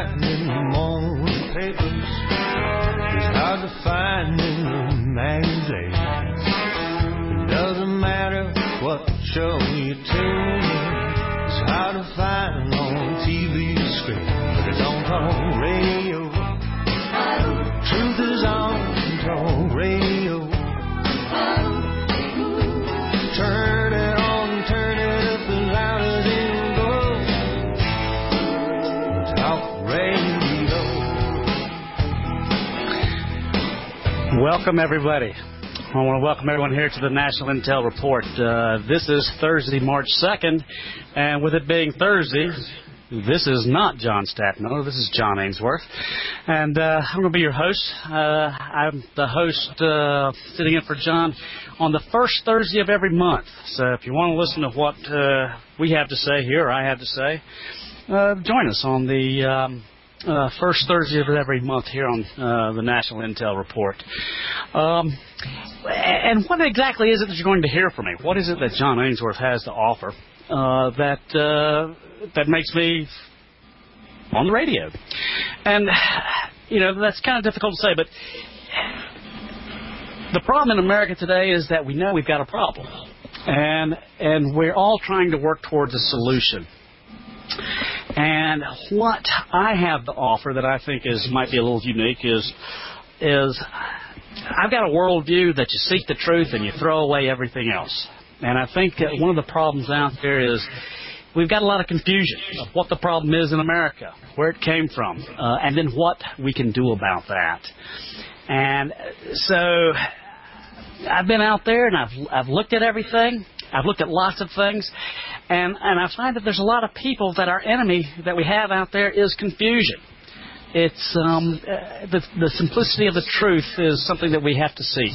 find in the morning papers. It's hard to find in the magazines. It doesn't matter what show you tune in. It's hard to find on TV screen, but it's on talk radio. Truth is on talk radio. Turn it on, turn it up as loud as it goes. Talk radio. Welcome, everybody. I want to welcome everyone here to the National Intel Report. This is Thursday, March 2nd, and with it being Thursday, this is not John Stackmiller. This is John Ainsworth, and I'm going to be your host. I'm the host sitting in for John on the first Thursday of every month. So if you want to listen to what we have to say here, or I have to say, join us on the first Thursday of every month here on the National Intel Report. And what exactly is it that you're going to hear from me? What is it that John Ainsworth has to offer that makes me on the radio? And, you know, that's kind of difficult to say, but the problem in America today is that we know we've got a problem. And we're all trying to work towards a solution. And what I have to offer that I think might be a little unique is I've got a worldview that you seek the truth and you throw away everything else. And I think that one of the problems out there is we've got a lot of confusion of what the problem is in America, where it came from, and then what we can do about that. And so I've been out there and I've looked at everything. I've looked at lots of things, and I find that there's a lot of people that our enemy that we have out there is confusion. It's the simplicity of the truth is something that we have to see.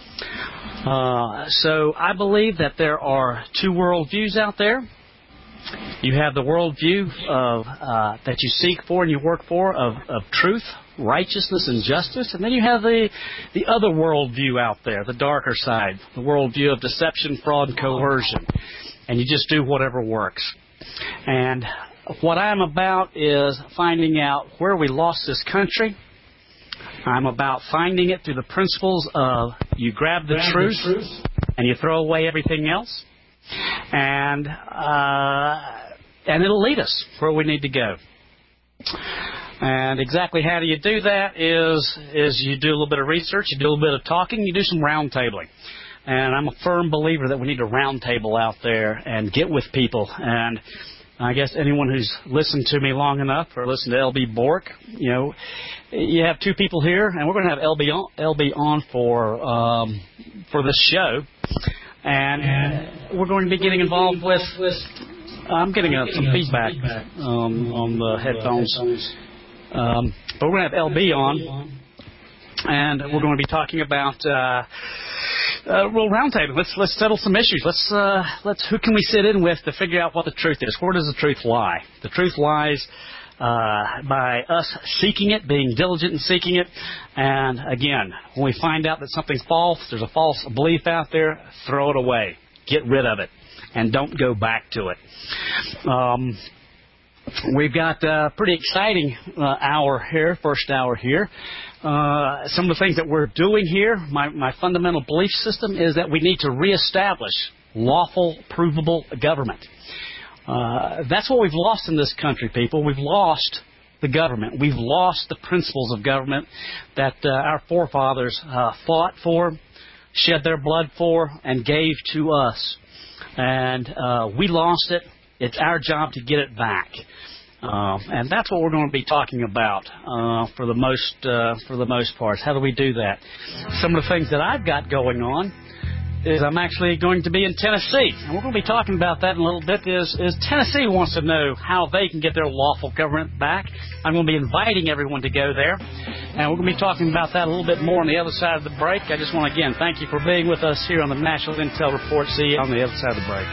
So I believe that there are two worldviews out there. You have the worldview of that you seek for and you work for of truth, righteousness, and justice, and then you have the other worldview out there, the darker side, the worldview of deception, fraud, and coercion, and you just do whatever works. And what I'm about is finding out where we lost this country. I'm about finding it through the principles of you grab the truth and you throw away everything else, and it'll lead us where we need to go. And exactly how do you do that is you do a little bit of research, you do a little bit of talking, you do some round tabling. And I'm a firm believer that we need to round table out there and get with people. And I guess anyone who's listened to me long enough or listened to L.B. Bork, you know, you have two people here, and we're going to have L.B. on for this show. And we're going to be getting involved with I'm getting some feedback on the headphones. But we're going to have LB on, and we're going to be talking about roundtable. Let's settle some issues. Let's who can we sit in with to figure out what the truth is? Where does the truth lie? The truth lies by us seeking it, being diligent in seeking it. And again, when we find out that something's false, there's a false belief out there, throw it away, get rid of it, and don't go back to it. We've got a pretty exciting hour here, first hour here. Some of the things that we're doing here, my fundamental belief system is that we need to reestablish lawful, provable government. That's what we've lost in this country, people. We've lost the government. We've lost the principles of government that our forefathers fought for, shed their blood for, and gave to us. And we lost it. It's our job to get it back. And that's what we're going to be talking about for the most part. How do we do that? Some of the things that I've got going on is I'm actually going to be in Tennessee. And we're going to be talking about that in a little bit. Is Tennessee wants to know how they can get their lawful government back. I'm going to be inviting everyone to go there. And we're going to be talking about that a little bit more on the other side of the break. I just want to, again, thank you for being with us here on the National Intel Report. See you on the other side of the break.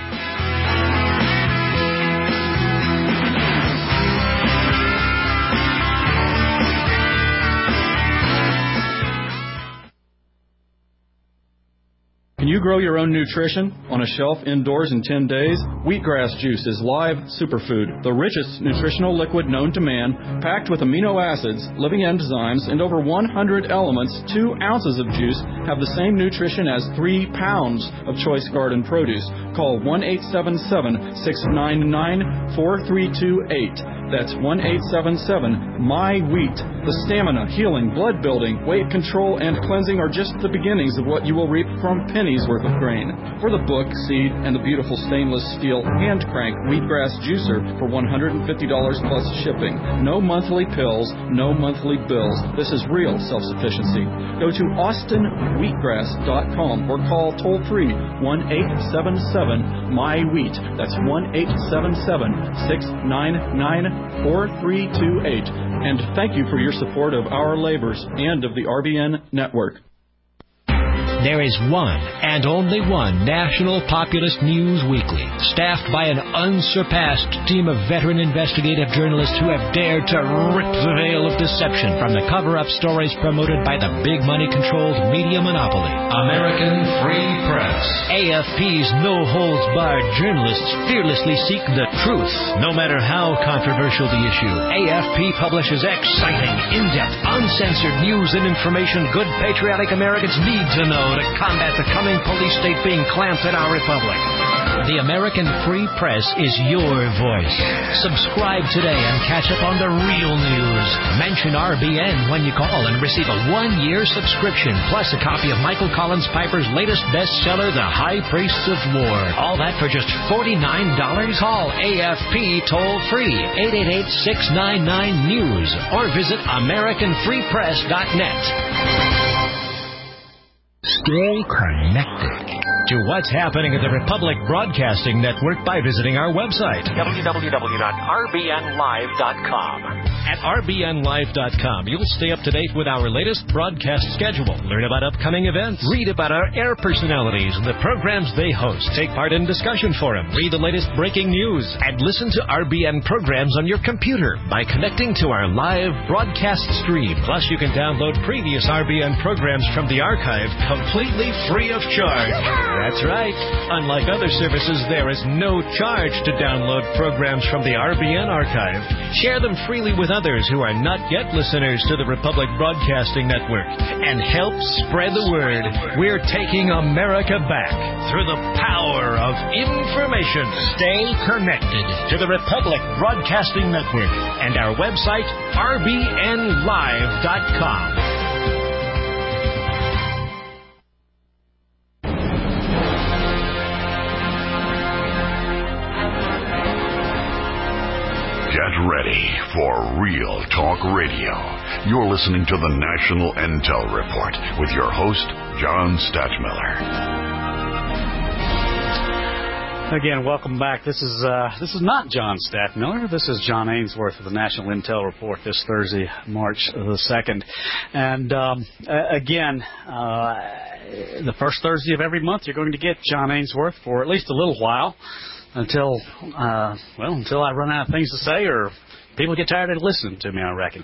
Can you grow your own nutrition on a shelf indoors in 10 days? Wheatgrass juice is live superfood, the richest nutritional liquid known to man, packed with amino acids, living enzymes, and over 100 elements. 2 ounces of juice have the same nutrition as 3 pounds of choice garden produce. Call 1-877-699-4328. That's 1-877-MY-WHEAT. The stamina, healing, blood building, weight control, and cleansing are just the beginnings of what you will reap from pennies worth of grain. For the book, seed, and the beautiful stainless steel hand crank wheatgrass juicer for $150 plus shipping. No monthly pills, no monthly bills. This is real self-sufficiency. Go to austinwheatgrass.com or call toll-free 1-877-MY-WHEAT. That's 1-877-699-4328. And thank you for your support of our labors and of the RBN network. There is one and only one National Populist News Weekly, staffed by an unsurpassed team of veteran investigative journalists who have dared to rip the veil of deception from the cover-up stories promoted by the big money-controlled media monopoly. American Free Press. AFP's no-holds-barred journalists fearlessly seek the truth, no matter how controversial the issue. AFP publishes exciting, in-depth, uncensored news and information good patriotic Americans need to know to combat the coming police state being clamped in our republic. The American Free Press is your voice. Subscribe today and catch up on the real news. Mention RBN when you call and receive a 1-year subscription, plus a copy of Michael Collins Piper's latest bestseller, The High Priests of War. All that for just $49. Call AFP toll-free, 888-699-NEWS, or visit AmericanFreePress.net. Stay connected to what's happening at the Republic Broadcasting Network by visiting our website, www.rbnlive.com. At rbnlive.com, you'll stay up to date with our latest broadcast schedule, learn about upcoming events, read about our air personalities and the programs they host, take part in discussion forums, read the latest breaking news, and listen to RBN programs on your computer by connecting to our live broadcast stream. Plus, you can download previous RBN programs from the archive completely free of charge. That's right. Unlike other services, there is no charge to download programs from the RBN archive. Share them freely with others who are not yet listeners to the Republic Broadcasting Network, and help spread the word. We're taking America back through the power of information. Stay connected to the Republic Broadcasting Network and our website, rbnlive.com. Get ready for Real Talk Radio. You're listening to the National Intel Report with your host, John Stachmiller. Again, welcome back. This is not John Stachmiller. This is John Ainsworth of the National Intel Report this Thursday, March the 2nd. And again, the first Thursday of every month, you're going to get John Ainsworth for at least a little while. Until I run out of things to say or people get tired of listening to me, I reckon.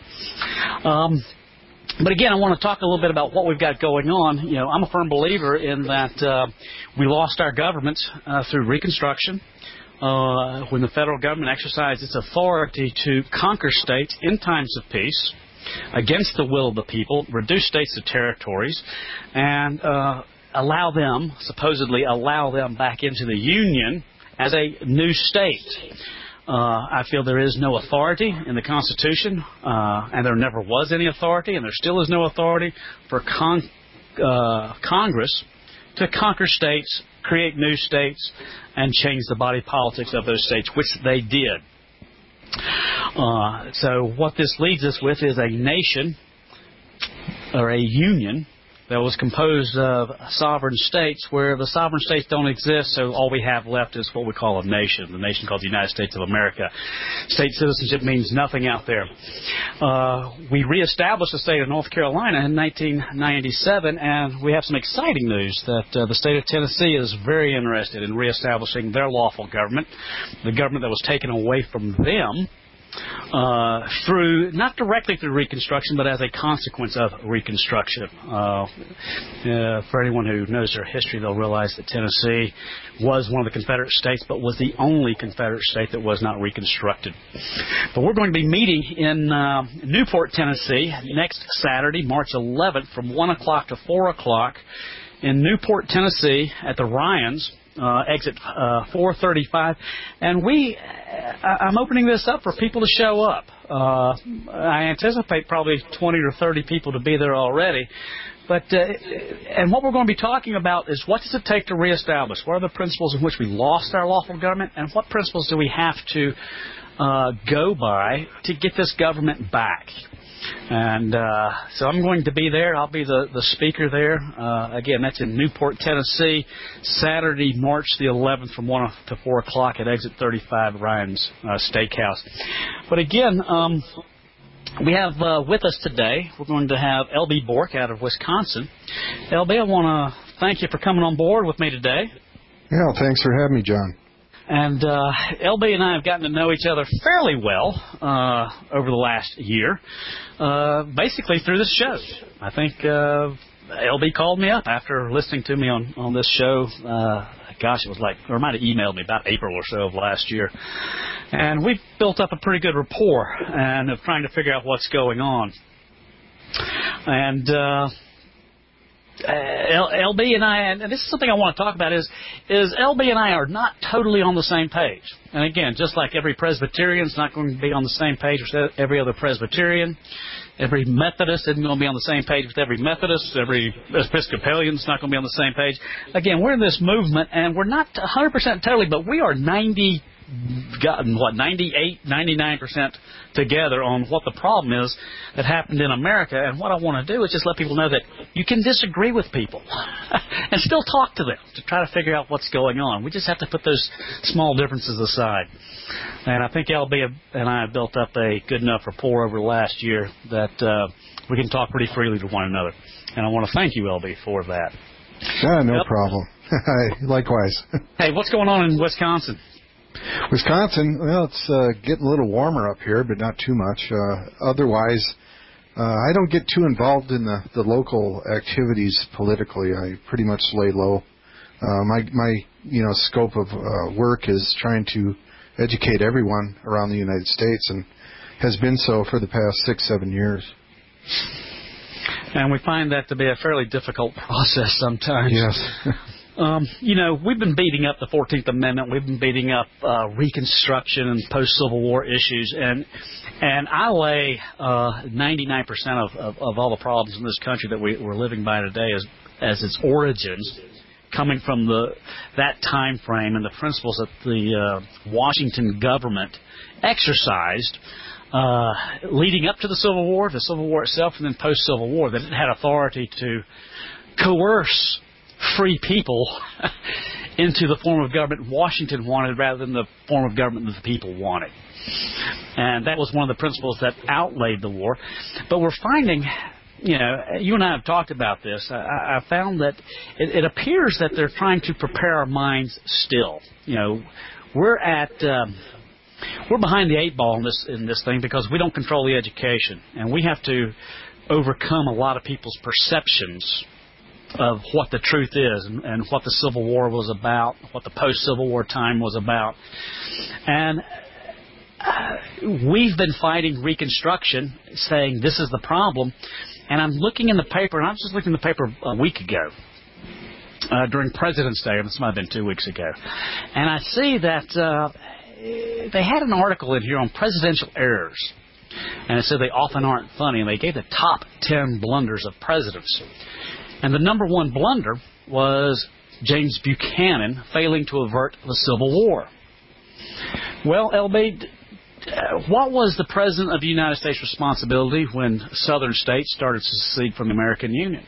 But again, I want to talk a little bit about what we've got going on. You know, I'm a firm believer in that we lost our government through Reconstruction when the federal government exercised its authority to conquer states in times of peace against the will of the people, reduce states to territories, and supposedly allow them back into the Union as a new state. I feel there is no authority in the Constitution, and there never was any authority, and there still is no authority for Congress to conquer states, create new states, and change the body politics of those states, which they did. So what this leads us with is a nation, or a union, that was composed of sovereign states where the sovereign states don't exist, so all we have left is what we call a nation, the nation called the United States of America. State citizenship means nothing out there. We reestablished the state of North Carolina in 1997, and we have some exciting news that the state of Tennessee is very interested in reestablishing their lawful government, the government that was taken away from them through, not directly through Reconstruction, but as a consequence of Reconstruction. For anyone who knows their history, they'll realize that Tennessee was one of the Confederate states, but was the only Confederate state that was not reconstructed. But we're going to be meeting in Newport, Tennessee, next Saturday, March 11th, from 1 o'clock to 4 o'clock in Newport, Tennessee, at the Ryans. Exit 435, and I'm opening this up for people to show up. I anticipate probably 20 or 30 people to be there already. But and what we're going to be talking about is what does it take to reestablish? What are the principles in which we lost our lawful government, and what principles do we have to go by to get this government back? And so I'm going to be there. I'll be the speaker there. Again, that's in Newport, Tennessee, Saturday, March the 11th from 1 to 4 o'clock at Exit 35, Ryan's Steakhouse. But again, we have with us today, we're going to have L.B. Bork out of Wisconsin. L.B., I want to thank you for coming on board with me today. Yeah, thanks for having me, John. And LB and I have gotten to know each other fairly well over the last year, basically through this show. I think LB called me up after listening to me on this show. Gosh, it was like, or might have emailed me about April or so of last year. And we've built up a pretty good rapport and of trying to figure out what's going on. And LB and I, and this is something I want to talk about, is LB and I are not totally on the same page. And again, just like every Presbyterian is not going to be on the same page with every other Presbyterian, every Methodist isn't going to be on the same page with every Methodist, every Episcopalian is not going to be on the same page. Again, we're in this movement, and we're not 100% totally, but we are 98, 99% together on what the problem is that happened in America. And what I want to do is just let people know that you can disagree with people and still talk to them to try to figure out what's going on. We just have to put those small differences aside. And I think LB and I have built up a good enough rapport over the last year that we can talk pretty freely to one another. And I want to thank you, LB, for that. Yeah, no problem. Likewise. Hey, what's going on in Wisconsin? Wisconsin, well, it's getting a little warmer up here, but not too much. Otherwise, I don't get too involved in the local activities politically. I pretty much lay low. My scope of work is trying to educate everyone around the United States, and has been so for the past 6-7 years. And we find that to be a fairly difficult process sometimes. Yes. We've been beating up the 14th Amendment. We've been beating up Reconstruction and post-Civil War issues. And I lay 99% of all the problems in this country that we're living by today as its origins coming from that time frame and the principles that the Washington government exercised leading up to the Civil War itself, and then post-Civil War, that it had authority to coerce free people into the form of government Washington wanted rather than the form of government that the people wanted. And that was one of the principles that outlaid the war. But we're finding, you and I have talked about this, I found that it appears that they're trying to prepare our minds still. We're behind the 8 ball in this thing because we don't control the education. And we have to overcome a lot of people's perceptions of what the truth is and what the Civil War was about, what the post-Civil War time was about. And we've been fighting Reconstruction, saying this is the problem. And I'm looking in the paper, and I was just looking in the paper a week ago, during President's Day, and this might have been 2 weeks ago. And I see that they had an article in here on presidential errors. And it said they often aren't funny, and they gave the top 10 blunders of presidents. And the number one blunder was James Buchanan failing to avert the Civil War. Well, LB, what was the President of the United States' responsibility when Southern states started to secede from the American Union?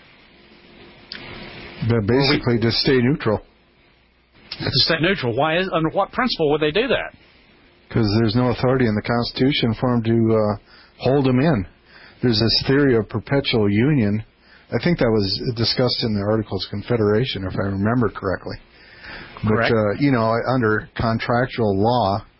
Basically, to stay neutral. To stay neutral. Under what principle would they do that? Because there's no authority in the Constitution for them to hold them in. There's this theory of perpetual union. I think that was discussed in the Articles of Confederation, if I remember correctly. Correct. But, under contractual law,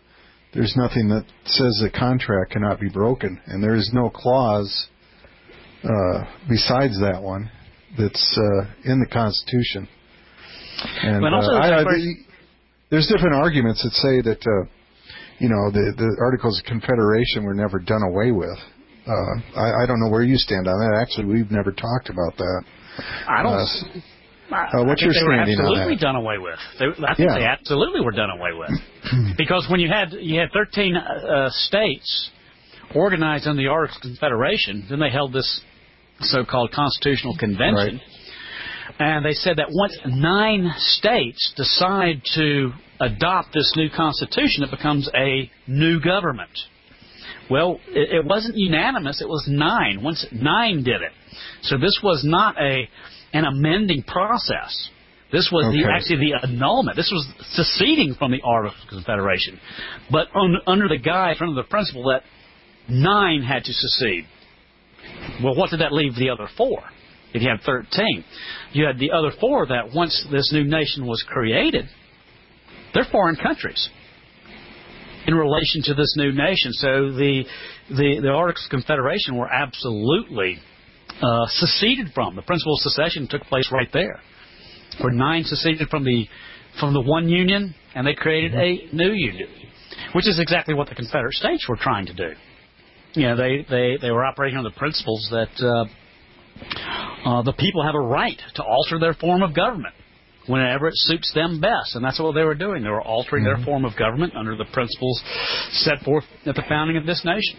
there's nothing that says the contract cannot be broken, and there is no clause besides that one that's in the Constitution. And there's different arguments that say that the Articles of Confederation were never done away with. I don't know where you stand on that. Actually, we've never talked about that. I don't. What's your standing on that? Absolutely done away with. I think they absolutely were done away with, because when you had 13 states organized under the Articles of Confederation, then they held this so-called Constitutional Convention, and they said that once 9 states decide to adopt this new Constitution, it becomes a new government. Well, it wasn't unanimous. It was 9. Once 9 did it. So this was not an amending process. This was actually the annulment. This was seceding from the Articles of Confederation. But under the guise, under the principle that 9 had to secede. Well, what did that leave the other 4? If you had 13. You had the other 4 that once this new nation was created, they're foreign countries in relation to this new nation. So the Articles of Confederation were absolutely seceded from. The principle of secession took place right there, where 9 seceded from the one union, and they created a new union, which is exactly what the Confederate States were trying to do. They were operating on the principles that the people have a right to alter their form of government whenever it suits them best, and that's what they were doing. They were altering their form of government under the principles set forth at the founding of this nation.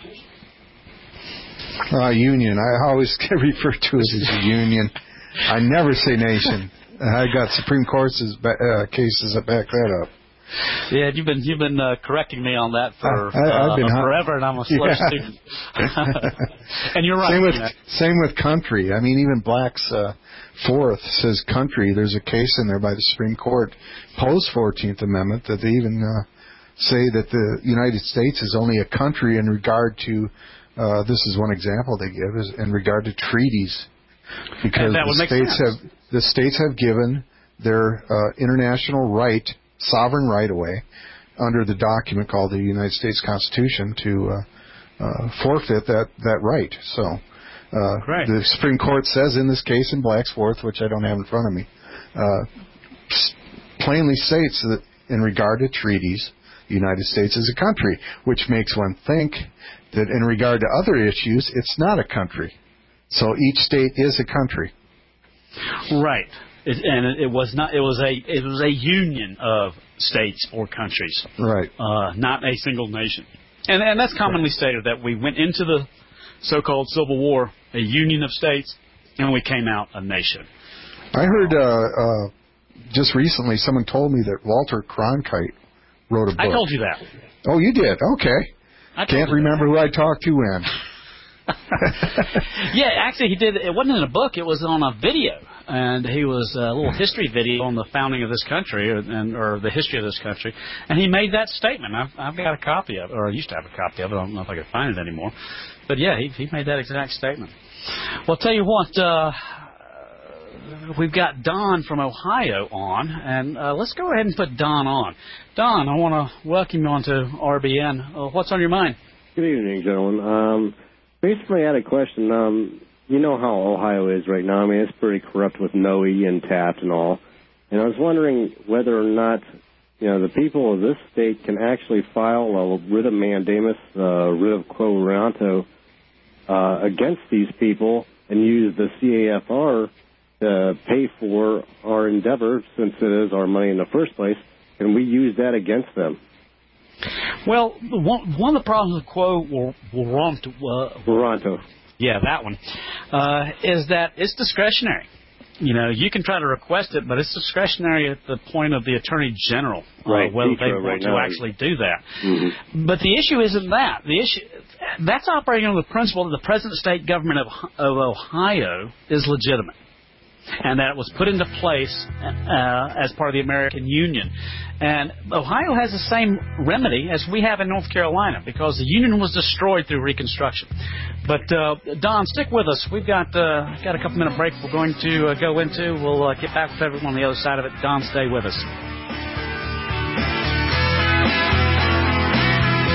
Union. I always refer to it as a union. I never say nation. I got Supreme Court cases that back that up. Yeah, you've been correcting me on that for forever, and I'm a slow student. And you're right. Same with country. I mean, even Black's Fourth says country. There's a case in there by the Supreme Court, post-14th Amendment, that they even say that the United States is only a country in regard to, this is one example they give, is in regard to treaties. Because the states have given their international right, sovereign right away, under the document called the United States Constitution, to forfeit that right. So the Supreme Court says in this case, in Black's Fourth, which I don't have in front of me, plainly states that in regard to treaties, the United States is a country, which makes one think that in regard to other issues, it's not a country. So each state is a country. Right. It was not. It was a union of states or countries. Right. Not a single nation. And that's commonly stated, that we went into the so-called Civil War a union of states, and we came out a nation. I heard just recently someone told me that Walter Cronkite wrote a book. I told you that. Oh, you did? Okay. Can't remember who I talked to when. Yeah, actually he did. It wasn't in a book. It was on a video. And he was a little history video on the founding of this country, or the history of this country. And he made that statement. I've got a copy of it, or I used to have a copy of it. I don't know if I can find it anymore. But yeah, he made that exact statement. Well, I'll tell you what, we've got Don from Ohio on, and let's go ahead and put Don on. Don, I want to welcome you on to RBN. What's on your mind? Good evening, gentlemen. Basically, I had a question. You know how Ohio is right now. I mean, it's pretty corrupt with Noe and Taft and all. And I was wondering whether or not, the people of this state can actually file a writ of mandamus, writ of quo warranto, against these people and use the CAFR to pay for our endeavor, since it is our money in the first place, and we use that against them. Well, one of the problems with quo warranto, yeah, that one, is that it's discretionary. You can try to request it, but it's discretionary at the point of the Attorney General, whether they want to actually do that. Mm-hmm. But the issue isn't that. The issue that's operating on the principle that the present state government of Ohio is legitimate, and that it was put into place as part of the American Union. And Ohio has the same remedy as we have in North Carolina, because the Union was destroyed through Reconstruction. But, Don, stick with us. We've got a couple-minute break we're going to go into. We'll get back with everyone on the other side of it. Don, stay with us.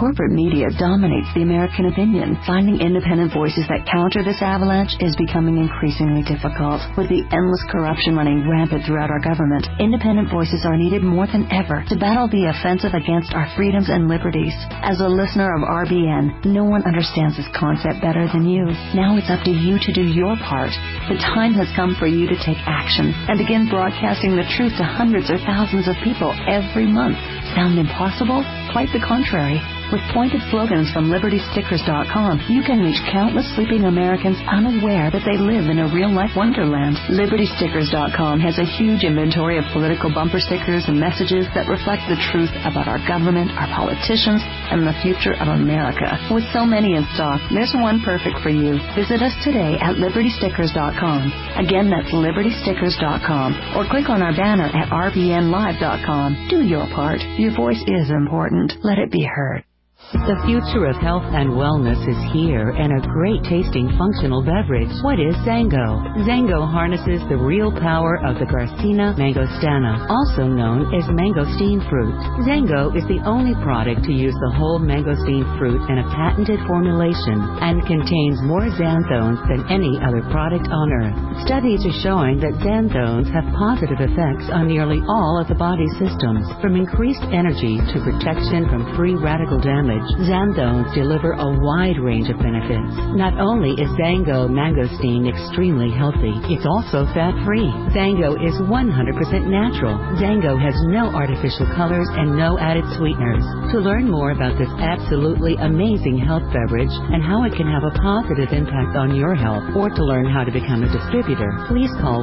corporate media dominates the American opinion. Finding independent voices that counter this avalanche is becoming increasingly difficult. With the endless corruption running rampant throughout our government, independent voices are needed more than ever to battle the offensive against our freedoms and liberties. As a listener of RBN, no one understands this concept better than you. Now it's up to you to do your part. The time has come for you to take action and begin broadcasting the truth to hundreds or thousands of people every month. Sound impossible? Quite the contrary. With pointed slogans from LibertyStickers.com, you can reach countless sleeping Americans unaware that they live in a real-life wonderland. LibertyStickers.com has a huge inventory of political bumper stickers and messages that reflect the truth about our government, our politicians, and the future of America. With so many in stock, there's one perfect for you. Visit us today at LibertyStickers.com. Again, that's LibertyStickers.com. Or click on our banner at RBNLive.com. Do your part. Your voice is important. Let it be heard. The future of health and wellness is here, and a great-tasting functional beverage. What is Zango? Zango harnesses the real power of the Garcinia mangostana, also known as mangosteen fruit. Zango is the only product to use the whole mangosteen fruit in a patented formulation and contains more xanthones than any other product on Earth. Studies are showing that xanthones have positive effects on nearly all of the body's systems, from increased energy to protection from free radical damage. Xanthones deliver a wide range of benefits. Not only is Zango mangosteen extremely healthy, it's also fat-free. Zango is 100% natural. Zango has no artificial colors and no added sweeteners. To learn more about this absolutely amazing health beverage and how it can have a positive impact on your health, or to learn how to become a distributor, please call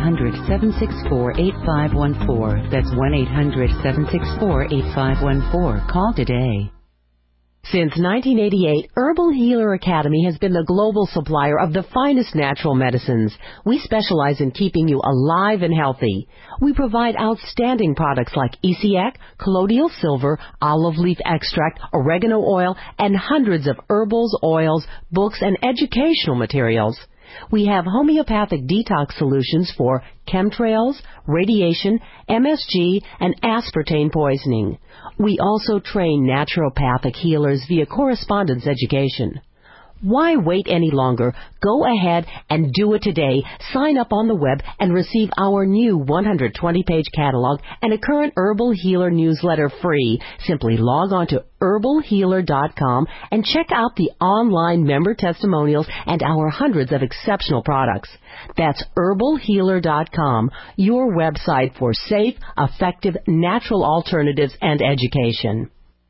1-800-764-8514. That's 1-800-764-8514. Call today. Since 1988, Herbal Healer Academy has been the global supplier of the finest natural medicines. We specialize in keeping you alive and healthy. We provide outstanding products like ECX, colloidal silver, olive leaf extract, oregano oil, and hundreds of herbals, oils, books, and educational materials. We have homeopathic detox solutions for chemtrails, radiation, MSG, and aspartame poisoning. We also train naturopathic healers via correspondence education. Why wait any longer? Go ahead and do it today. Sign up on the web and receive our new 120-page catalog and a current Herbal Healer newsletter free. Simply log on to herbalhealer.com and check out the online member testimonials and our hundreds of exceptional products. That's herbalhealer.com, your website for safe, effective, natural alternatives and education.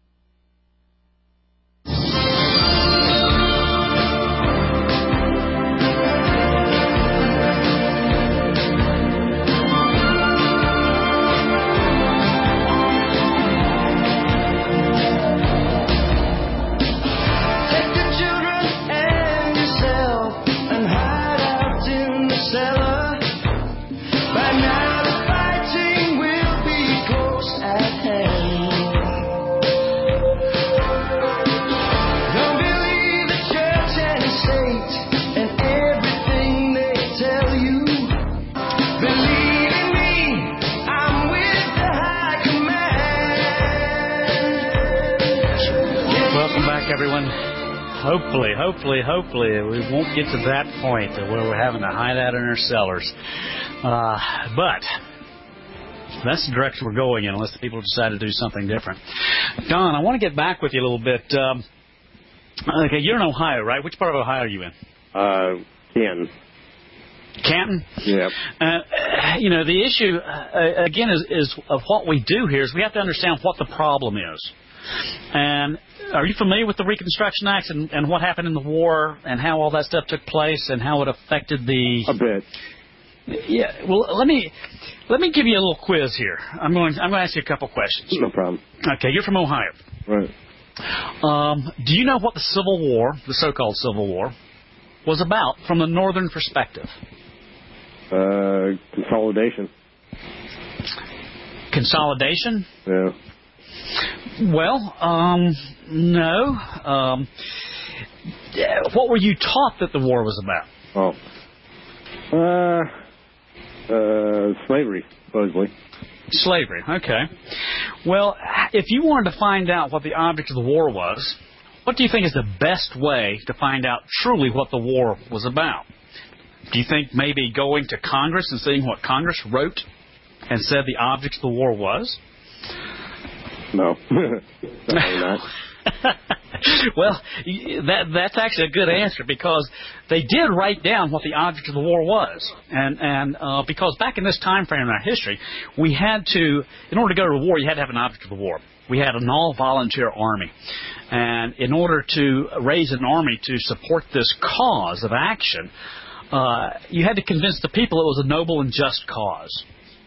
Everyone, hopefully we won't get to that point where we're having to hide out in our cellars, but that's the direction we're going in, unless the people decide to do something different. Don, I want to get back with you a little bit. Okay, you're in Ohio, right? Which part of Ohio are you in? Canton. Canton? Yep. The issue, again, is of what we do here is we have to understand what the problem is. And are you familiar with the Reconstruction Act and what happened in the war and how all that stuff took place and how it affected the... A bit. Yeah. Well, let me give you a little quiz here. I'm going to ask you a couple questions. No problem. Okay, you're from Ohio. Right. Do you know what the Civil War, the so-called Civil War, was about from the northern perspective? Consolidation. Consolidation? Yeah. Well, no. What were you taught that the war was about? Slavery, supposedly. Slavery, okay. Well, if you wanted to find out what the object of the war was, what do you think is the best way to find out truly what the war was about? Do you think maybe going to Congress and seeing what Congress wrote and said the object of the war was? No. Definitely not. Well, that's actually a good answer, because they did write down what the object of the war was. And because back in this time frame in our history, we had to, in order to go to war, you had to have an object of the war. We had an all-volunteer army. And in order to raise an army to support this cause of action, you had to convince the people it was a noble and just cause.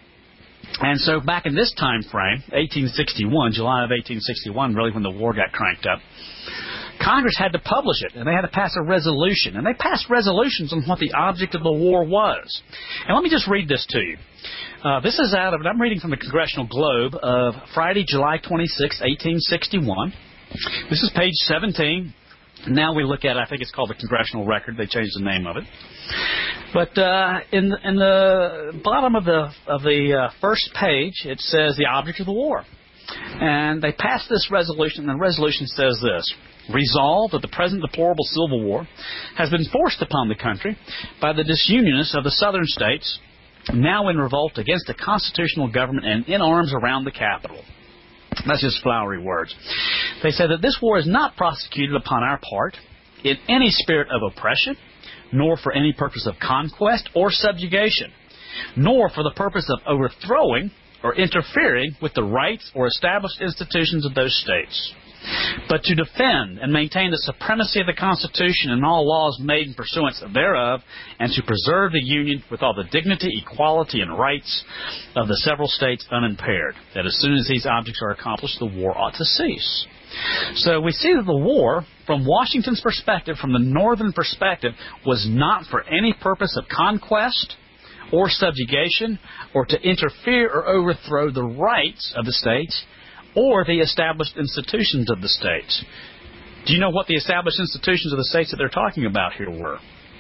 And so back in this time frame, 1861, July of 1861, really when the war got cranked up, Congress had to publish it, and they had to pass a resolution. And they passed resolutions on what the object of the war was. And let me just read this to you. This is I'm reading from the Congressional Globe of Friday, July 26, 1861. This is page 17. Now we look at, I think it's called the Congressional Record. They changed the name of it. But in the bottom of the first page, it says the object of the war. And they passed this resolution, and the resolution says this: resolved that the present deplorable civil war has been forced upon the country by the disunionists of the southern states, now in revolt against the constitutional government and in arms around the capital. That's just flowery words. They say that this war is not prosecuted upon our part in any spirit of oppression, nor for any purpose of conquest or subjugation, nor for the purpose of overthrowing or interfering with the rights or established institutions of those states, but to defend and maintain the supremacy of the Constitution and all laws made in pursuance thereof, and to preserve the Union with all the dignity, equality, and rights of the several states unimpaired, that as soon as these objects are accomplished, the war ought to cease. So we see that the war, from Washington's perspective, from the northern perspective, was not for any purpose of conquest or subjugation, or to interfere or overthrow the rights of the states or the established institutions of the states. Do you know what the established institutions of the states that they're talking about here were?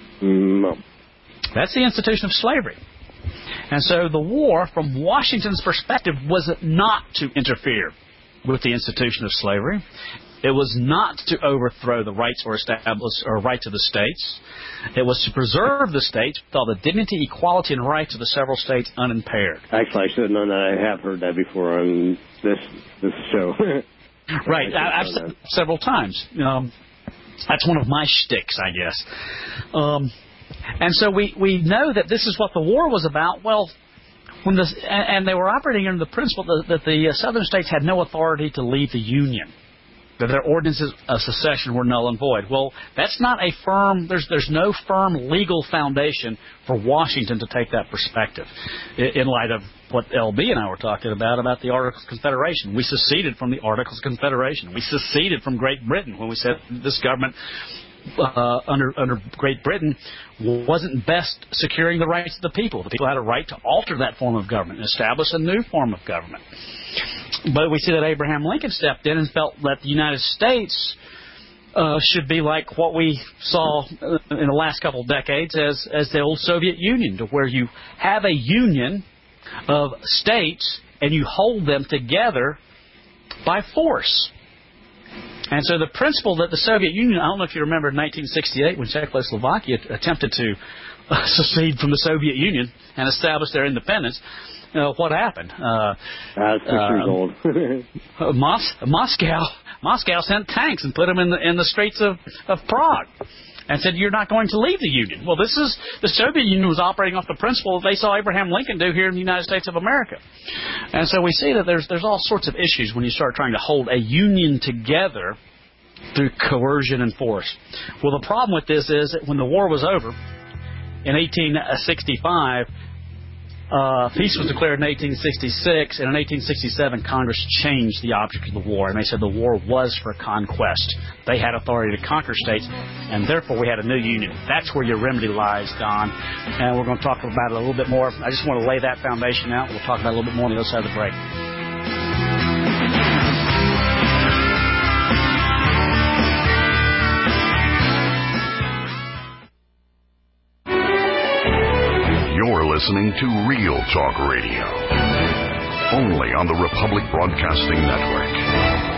No. That's the institution of slavery. And so the war, from Washington's perspective, was not to interfere with the institution of slavery. It was not to overthrow the rights or rights of the states. It was to preserve the states with all the dignity, equality, and rights of the several states unimpaired. Actually, I should have known that. I have heard that before on this show. Right. I've said it several times. That's one of my shticks, I guess. And so we know that this is what the war was about. Well, and they were operating under the principle that the southern states had no authority to leave the Union, that their ordinances of secession were null and void. Well, that's not a firm, there's no firm legal foundation for Washington to take that perspective in light of what LB and I were talking about the Articles of Confederation. We seceded from the Articles of Confederation. We seceded from Great Britain when we said this government under Great Britain wasn't best securing the rights of the people. The people had a right to alter that form of government and establish a new form of government. But we see that Abraham Lincoln stepped in and felt that the United States should be like what we saw in the last couple of decades as the old Soviet Union, to where you have a union of states and you hold them together by force. And so the principle that the Soviet Union, I don't know if you remember in 1968 when Czechoslovakia attempted to secede from the Soviet Union and establish their independence, what happened? That's 6 years old. Moscow sent tanks and put them in the streets of Prague and said, you're not going to leave the Union. Well, the Soviet Union was operating off the principle that they saw Abraham Lincoln do here in the United States of America. And so we see that there's all sorts of issues when you start trying to hold a union together through coercion and force. Well, the problem with this is that when the war was over, in 1865, peace was declared in 1866, and in 1867, Congress changed the object of the war, and they said the war was for conquest. They had authority to conquer states, and therefore we had a new union. That's where your remedy lies, Don, and we're going to talk about it a little bit more. I just want to lay that foundation out. We'll talk about it a little bit more on the other side of the break. You're listening to Real Talk Radio. only on the Republic Broadcasting Network.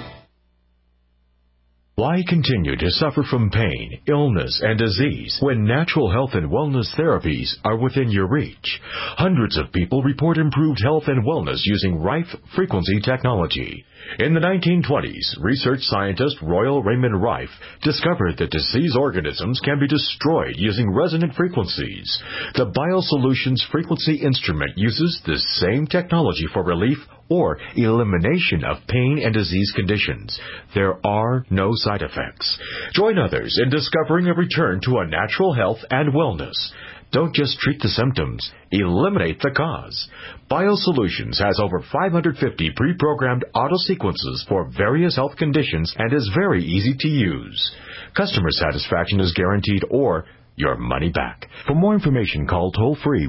Why continue to suffer from pain, illness, and disease when natural health and wellness therapies are within your reach? Hundreds of people report improved health and wellness using Rife frequency technology. In the 1920s, research scientist Royal Raymond Rife discovered that disease organisms can be destroyed using resonant frequencies. The BioSolutions frequency instrument uses the same technology for relief or elimination of pain and disease conditions. There are no side effects. Join others in discovering a return to a natural health and wellness. Don't just treat the symptoms, eliminate the cause. BioSolutions has over 550 pre-programmed auto-sequences for various health conditions and is very easy to use. Customer satisfaction is guaranteed or your money back. For more information, call toll-free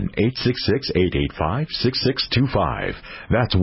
1-866-885-6625. That's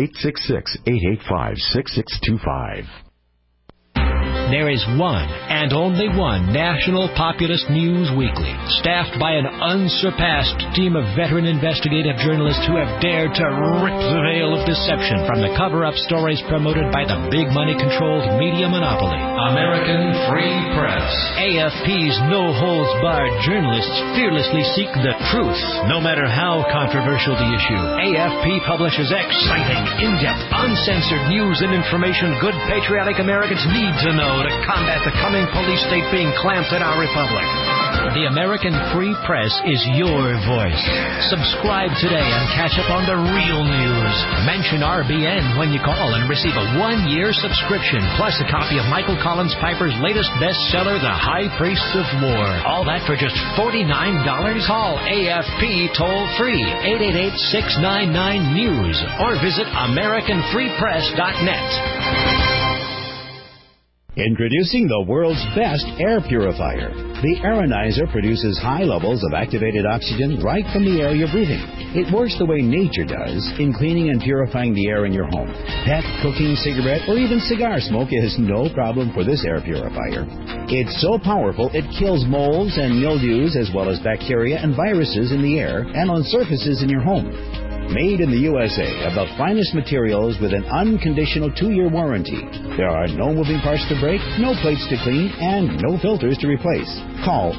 1-866-885-6625. There is one and only one National Populist News Weekly, staffed by an unsurpassed team of veteran investigative journalists who have dared to rip the veil of deception from the cover-up stories promoted by the big money-controlled media monopoly, American Free Press. AFP's no-holds-barred journalists fearlessly seek the truth, no matter how controversial the issue. AFP publishes exciting, in-depth, uncensored news and information good patriotic Americans need to know to combat the coming police state being clamped in our republic. The American Free Press is your voice. Subscribe today and catch up on the real news. Mention RBN when you call and receive a 1-year subscription, plus a copy of Michael Collins Piper's latest bestseller, The High Priests of War. All that for just $49. Call AFP toll-free 888-699-NEWS or visit AmericanFreePress.net. Introducing the world's best air purifier. The Aeronizer produces high levels of activated oxygen right from the air you're breathing. It works the way nature does in cleaning and purifying the air in your home. Pet, cooking, cigarette, or even cigar smoke is no problem for this air purifier. It's so powerful it kills molds and mildews as well as bacteria and viruses in the air and on surfaces in your home. Made in the USA of the finest materials with an unconditional 2-year warranty. There are no moving parts to break, no plates to clean, and no filters to replace. Call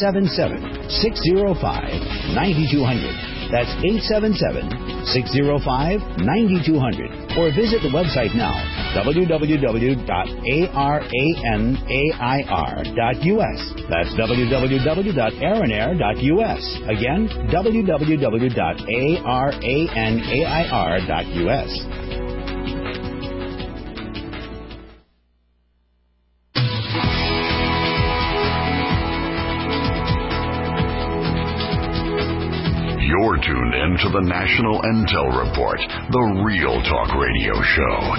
877-605-9200. That's 877-605-9200. Or visit the website now, www.aranair.us. That's www.aranair.us. Again, www.aranair.us. You're tuned in to the National Intel Report, the Real Talk Radio Show.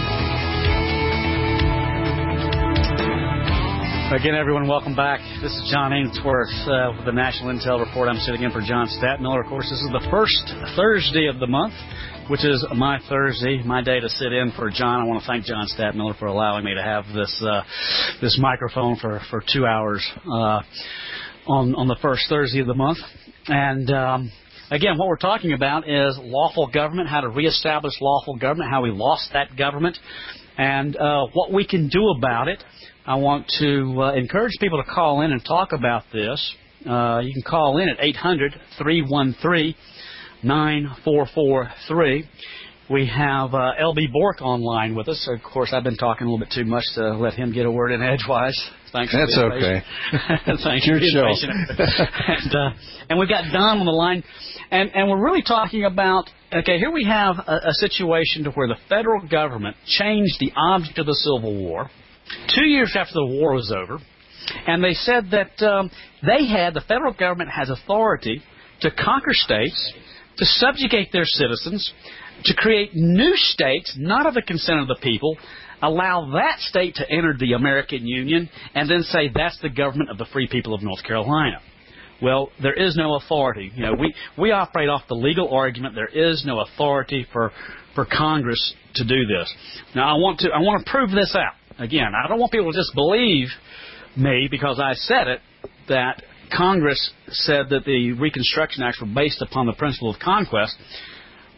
Again, everyone, welcome back. This is John Ainsworth with the National Intel Report. I'm sitting in for John Stadtmiller. Of course, this is the first Thursday of the month, which is my Thursday, my day to sit in for John. I want to thank John Stadtmiller for allowing me to have this microphone for 2 hours on the first Thursday of the month. And again, what we're talking about is lawful government, how to reestablish lawful government, how we lost that government, and what we can do about it. I want to encourage people to call in and talk about this. You can call in at 800-313-9443. We have L.B. Bork online with us. Of course, I've been talking a little bit too much to let him get a word in edgewise. Thanks. That's for okay. Thanks your for being show. patient. And we've got Don on the line. And we're really talking about, okay, here we have a situation to where the federal government changed the object of the Civil War 2 years after the war was over. And they said that the federal government has authority to conquer states, to subjugate their citizens, to create new states, not of the consent of the people, allow that state to enter the American Union, and then say that's the government of the free people of North Carolina. Well, there is no authority. You know, we operate off the legal argument. There is no authority for Congress to do this. Now, I want to prove this out. Again, I don't want people to just believe me because I said it, that Congress said that the Reconstruction Acts were based upon the principle of conquest.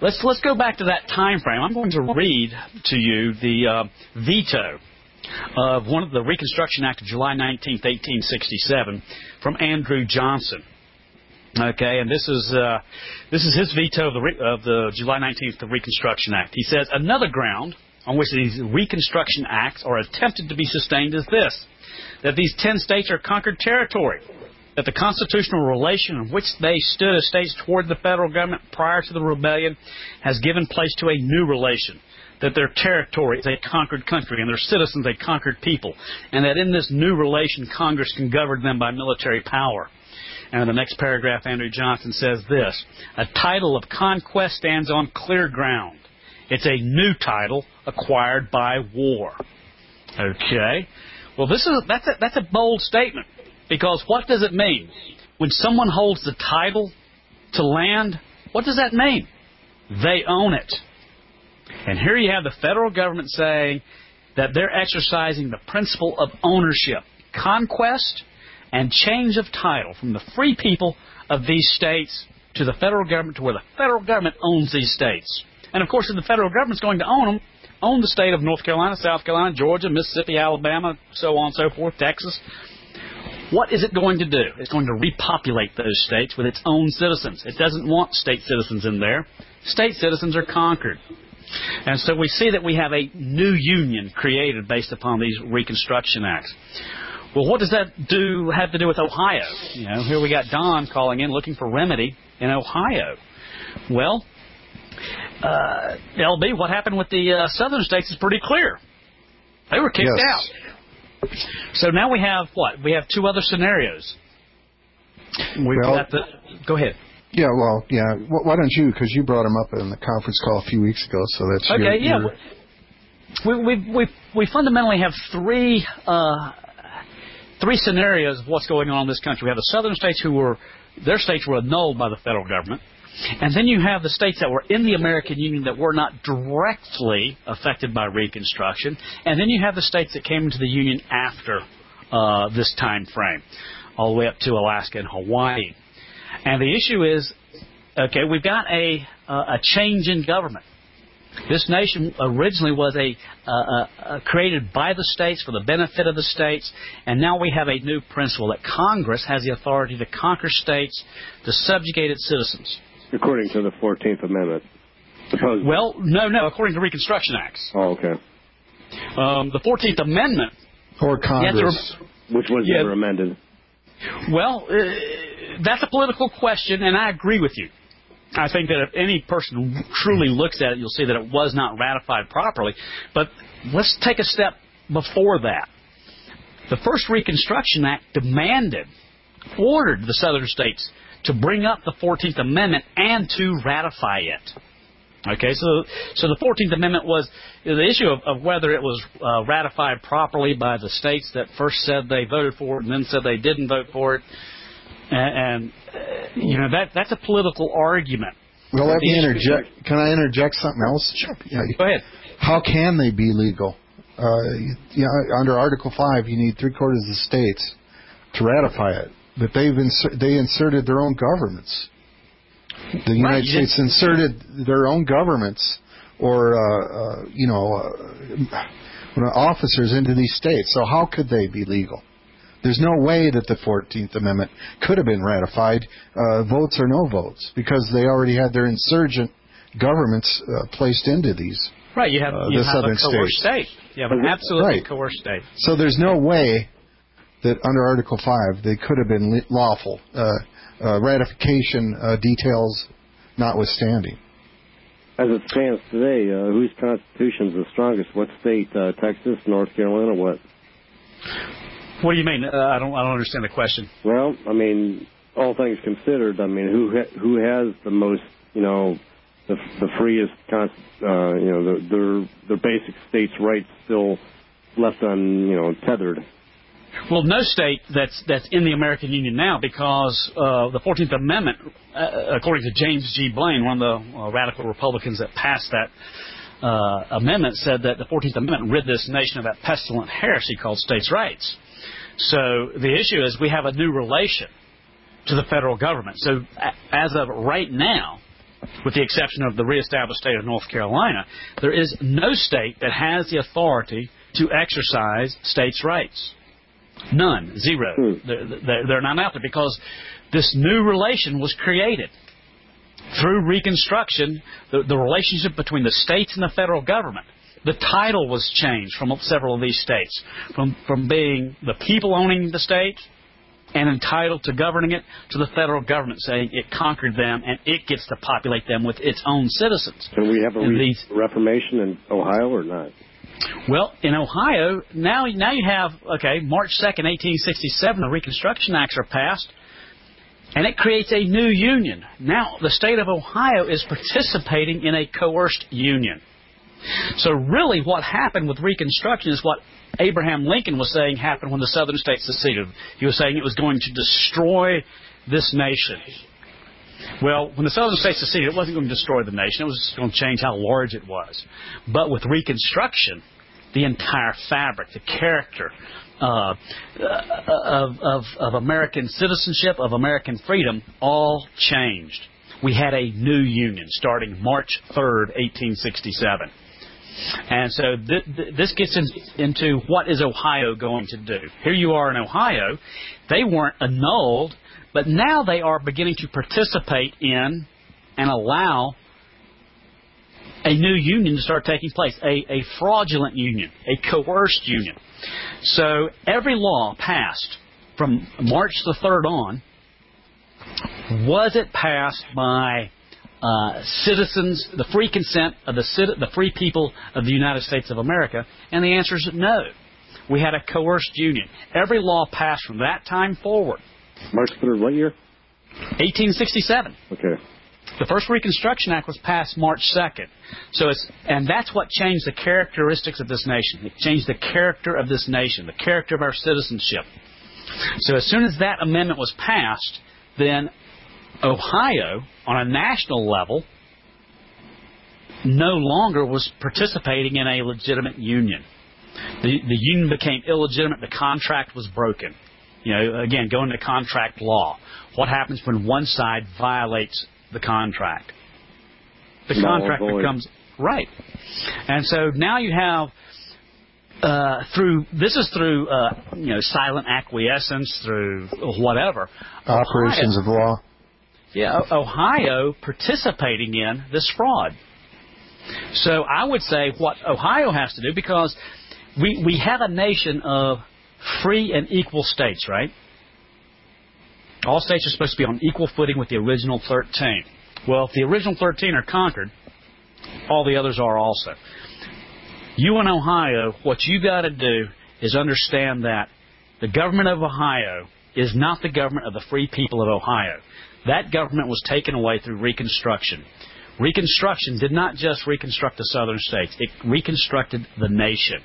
let's go back to that time frame. I'm going to read to you the veto of one of the Reconstruction Act of July 19th, 1867, from Andrew Johnson. Okay, and this is his veto of the July 19th Reconstruction Act. He says, another ground on which these Reconstruction Acts are attempted to be sustained is this, that these 10 states are conquered territory, that the constitutional relation in which they stood as states toward the federal government prior to the rebellion has given place to a new relation, that their territory is a conquered country and their citizens a conquered people, and that in this new relation Congress can govern them by military power. And in the next paragraph, Andrew Johnson says this, a title of conquest stands on clear ground. It's a new title acquired by war. Okay. Well, that's a bold statement, because what does it mean? When someone holds the title to land, what does that mean? They own it. And here you have the federal government saying that they're exercising the principle of ownership, conquest, and change of title from the free people of these states to the federal government, to where the federal government owns these states. And, of course, if the federal government's going to own them, own the state of North Carolina, South Carolina, Georgia, Mississippi, Alabama, so on and so forth, Texas, what is it going to do? It's going to repopulate those states with its own citizens. It doesn't want state citizens in there. State citizens are conquered. And so we see that we have a new union created based upon these Reconstruction Acts. Well, what does that have to do with Ohio? You know, here we got Don calling in looking for remedy in Ohio. Well, LB, what happened with the southern states is pretty clear. They were kicked out. So now we have what? We have two other scenarios. Go ahead. Yeah, well, yeah. Why don't you? Because you brought them up in the conference call a few weeks ago, so that's okay. We fundamentally have three scenarios of what's going on in this country. We have the southern states their states were annulled by the federal government. And then you have the states that were in the American Union that were not directly affected by Reconstruction. And then you have the states that came into the Union after this time frame, all the way up to Alaska and Hawaii. And the issue is, okay, we've got a change in government. This nation originally was created by the states for the benefit of the states, and now we have a new principle that Congress has the authority to conquer states, to subjugate its citizens. According to the 14th Amendment. Supposedly. Well, no, according to Reconstruction Acts. Oh, okay. The 14th Amendment... Or Congress. Which was never amended. Well, that's a political question, and I agree with you. I think that if any person truly looks at it, you'll see that it was not ratified properly. But let's take a step before that. The first Reconstruction Act ordered the southern states to bring up the 14th Amendment and to ratify it. Okay, so the 14th Amendment was the issue of whether it was ratified properly by the states that first said they voted for it and then said they didn't vote for it. And you know, that's a political argument. Well, let me interject. Can I interject something else? Sure. Yeah, go ahead. How can they be legal? Under Article 5, you need 3/4 of the states to ratify it. But they inserted their own governments. The United States inserted their own governments or officers into these states. So how could they be legal? There's no way that the 14th Amendment could have been ratified, votes or no votes, because they already had their insurgent governments placed into these. Right, you have a coerced state. You have an absolutely coerced state. So there's no way that under Article 5 they could have been lawful, ratification details notwithstanding. As it stands today, whose constitution is the strongest? What state? Texas, North Carolina, what? What do you mean? I don't understand the question. Well, I mean, all things considered, I mean, who has the most, the freest, their basic states' rights still left tethered? Well, no state that's in the American Union now, because the 14th Amendment, according to James G. Blaine, one of the radical Republicans that passed that amendment, said that the 14th Amendment rid this nation of that pestilent heresy called states' rights. So the issue is we have a new relation to the federal government. So as of right now, with the exception of the reestablished state of North Carolina, there is no state that has the authority to exercise states' rights. None. Zero. They're not out there because this new relation was created. Through Reconstruction, the relationship between the states and the federal government, the title was changed from several of these states, from being the people owning the state and entitled to governing it, to the federal government saying it conquered them and it gets to populate them with its own citizens. Can we have a Reformation in Ohio or not? Well, in Ohio, now you have, March 2nd, 1867, the Reconstruction Acts are passed, and it creates a new union. Now, the state of Ohio is participating in a coerced union. So really what happened with Reconstruction is what Abraham Lincoln was saying happened when the southern states seceded. He was saying it was going to destroy this nation. Well, when the southern states seceded, it wasn't going to destroy the nation. It was just going to change how large it was. But with Reconstruction, the entire fabric, the character of American citizenship, of American freedom, all changed. We had a new union starting March 3rd, 1867. And so this gets into what is Ohio going to do. Here you are in Ohio. They weren't annulled, but now they are beginning to participate in and allow a new union to start taking place, a fraudulent union, a coerced union. So every law passed from March the 3rd on, was it passed by citizens, the free consent of the free people of the United States of America? And the answer is no. We had a coerced union. Every law passed from that time forward. March 3rd, what year? 1867. Okay. The first Reconstruction Act was passed March 2nd. And that's what changed the characteristics of this nation. It changed the character of this nation, the character of our citizenship. So as soon as that amendment was passed, then Ohio, on a national level, no longer was participating in a legitimate union. The union became illegitimate. The contract was broken. Again, going to contract law. What happens when one side violates the contract? The contract becomes right. And so now you have through silent acquiescence, through whatever operations of law. Yeah, Ohio participating in this fraud. So I would say what Ohio has to do, because we have a nation of free and equal states, right? All states are supposed to be on equal footing with the original 13. Well, if the original 13 are conquered, all the others are also. You in Ohio, what you got to do is understand that the government of Ohio is not the government of the free people of Ohio. That government was taken away through Reconstruction. Reconstruction did not just reconstruct the southern states. It reconstructed the nation.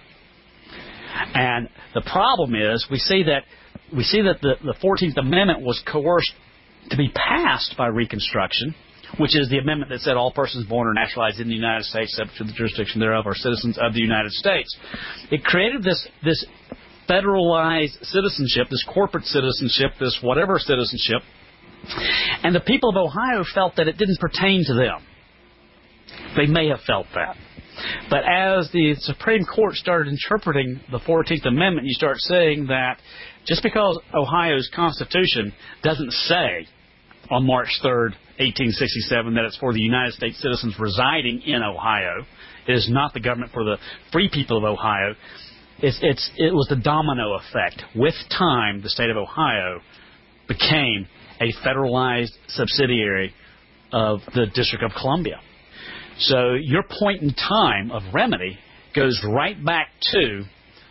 And the problem is we see that the 14th Amendment was coerced to be passed by Reconstruction, which is the amendment that said all persons born or naturalized in the United States, subject to the jurisdiction thereof, are citizens of the United States. It created this federalized citizenship, this corporate citizenship, this whatever citizenship, and the people of Ohio felt that it didn't pertain to them. They may have felt that. But as the Supreme Court started interpreting the 14th Amendment, you start saying that just because Ohio's Constitution doesn't say on March 3rd, 1867, that it's for the United States citizens residing in Ohio, it is not the government for the free people of Ohio. It was the domino effect. With time, the state of Ohio became a federalized subsidiary of the District of Columbia. So your point in time of remedy goes right back to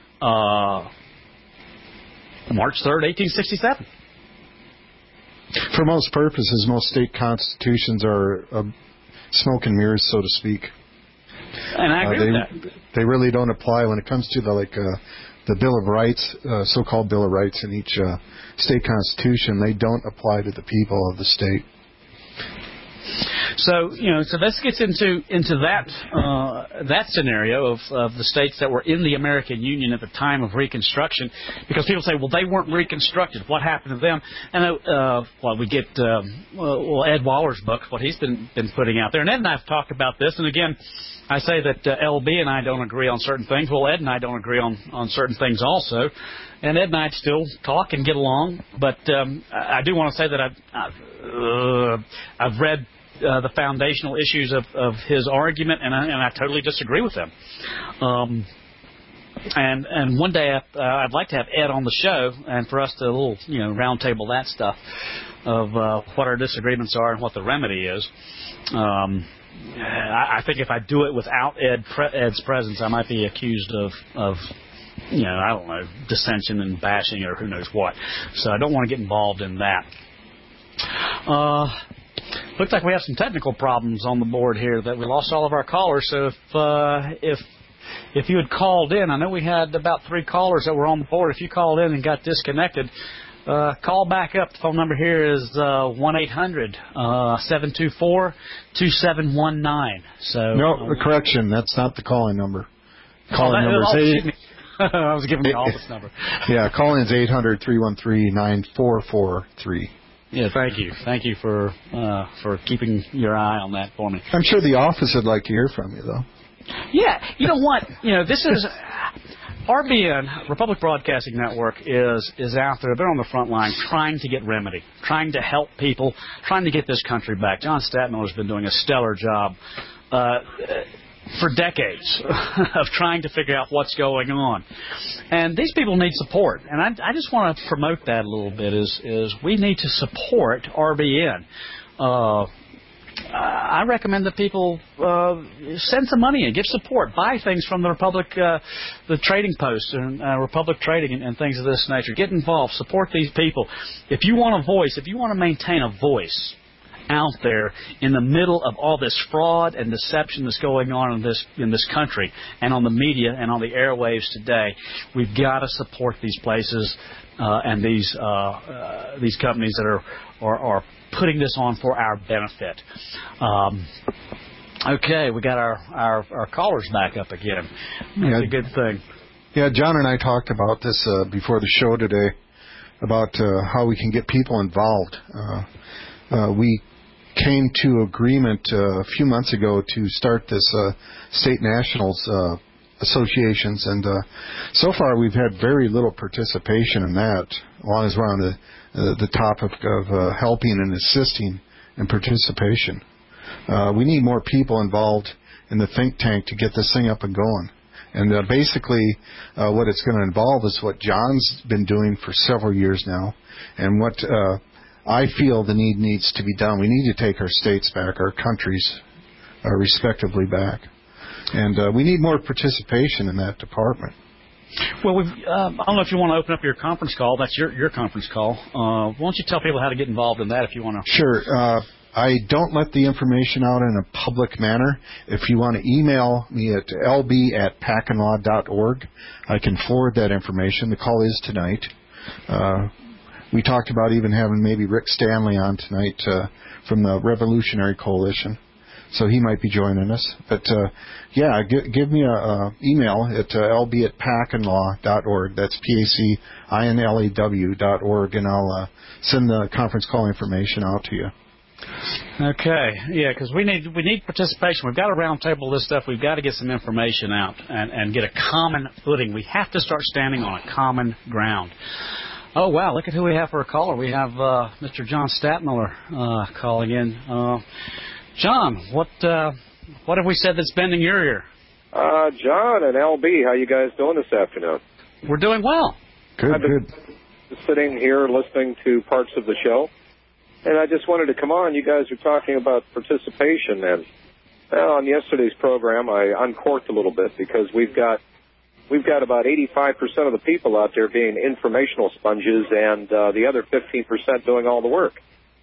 March 3rd, 1867. For most purposes, most state constitutions are smoke and mirrors, so to speak. And I agree with that. They really don't apply when it comes to the Bill of Rights, so-called Bill of Rights in each state constitution. They don't apply to the people of the state. So this gets into that scenario of the states that were in the American Union at the time of Reconstruction, because people say, well, they weren't reconstructed. What happened to them? And we get Ed Waller's book, what he's been putting out there, and Ed and I have talked about this. And again, I say that LB and I don't agree on certain things. Well, Ed and I don't agree on certain things also. And Ed and I still talk and get along. But I do want to say that I've read the foundational issues of his argument, and I totally disagree with them. And one day I'd like to have Ed on the show, and for us to round table that stuff of what our disagreements are and what the remedy is. I think if I do it without Ed's presence, I might be accused of I don't know, dissension and bashing or who knows what. So I don't want to get involved in that. Looks like we have some technical problems on the board here, that we lost all of our callers. So if you had called in, I know we had about 3 callers that were on the board. If you called in and got disconnected, call back up. The phone number here is 1-800-724-2719. So no, correction. That's not the calling number. Calling number is 8. I was giving the office number. Yeah, calling is 800-313-9443. Yeah, thank you. Thank you for keeping your eye on that for me. I'm sure the office would like to hear from you, though. Yeah, you know what? This is RBN, Republic Broadcasting Network, is out there. They're on the front line trying to get remedy, trying to help people, trying to get this country back. John Stadtmiller has been doing a stellar job for decades of trying to figure out what's going on. And these people need support. And I just want to promote that a little bit, is we need to support RBN. I recommend that people send some money in, give support, buy things from the Republic, the Trading Post and Republic Trading and things of this nature. Get involved, support these people. If you want a voice, if you want to maintain a voice out there in the middle of all this fraud and deception that's going on in this country and on the media and on the airwaves today, we've got to support these places and these companies that are putting this on for our benefit. Okay, we got our callers back up again. That's a good thing. Yeah, John and I talked about this before the show today, about how we can get people involved. We came to agreement a few months ago to start this state nationals associations, and so far we've had very little participation in that, as long as we're on the topic of helping and assisting and participation. We need more people involved in the think tank to get this thing up and going. And basically what it's going to involve is what John's been doing for several years now, and what I feel the need needs to be done. We need to take our states back, our countries respectively back. And we need more participation in that department. Well, I don't know if you want to open up your conference call. That's your conference call. Why don't you tell people how to get involved in that if you want to? Sure. I don't let the information out in a public manner. If you want to email me at lb@pacandlaw.org, I can forward that information. The call is tonight. We talked about even having maybe Rick Stanley on tonight from the Revolutionary Coalition. So he might be joining us. But, give me an email at lb@pacandlaw.org. That's PACINLAW.org, and I'll send the conference call information out to you. Okay, yeah, because we need participation. We've got to roundtable this stuff. We've got to get some information out and get a common footing. We have to start standing on a common ground. Oh, wow, look at who we have for a caller. We have Mr. John Stadtmiller calling in. John, what have we said that's bending your ear? John and LB, how you guys doing this afternoon? We're doing well. I've been sitting here listening to parts of the show, and I just wanted to come on. You guys are talking about participation, and on yesterday's program I uncorked a little bit, because we've got about 85% of the people out there being informational sponges, and the other 15% doing all the work.